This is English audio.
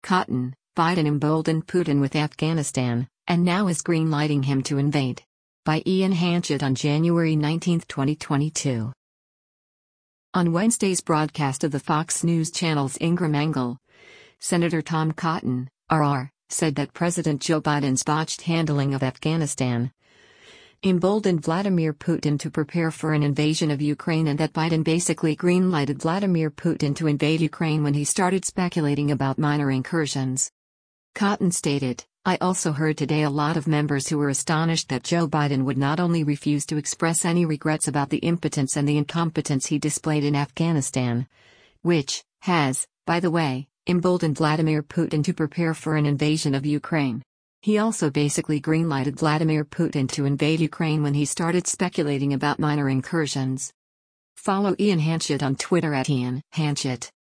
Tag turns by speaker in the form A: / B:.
A: Cotton, Biden emboldened Putin with Afghanistan, and now is greenlighting him to invade. By Ian Hanchett on January 19, 2022. On Wednesday's broadcast of the Fox News Channel's Ingram Angle, Senator Tom Cotton, RR, said that President Joe Biden's botched handling of Afghanistan emboldened Vladimir Putin to prepare for an invasion of Ukraine, and that Biden basically greenlighted Vladimir Putin to invade Ukraine when he started speculating about minor incursions. Cotton stated, "I also heard today a lot of members who were astonished that Joe Biden would not only refuse to express any regrets about the impotence and the incompetence he displayed in Afghanistan, which has, by the way, emboldened Vladimir Putin to prepare for an invasion of Ukraine. He also basically greenlighted Vladimir Putin to invade Ukraine when he started speculating about minor incursions." Follow Ian Hanchett on Twitter @IanHanchett.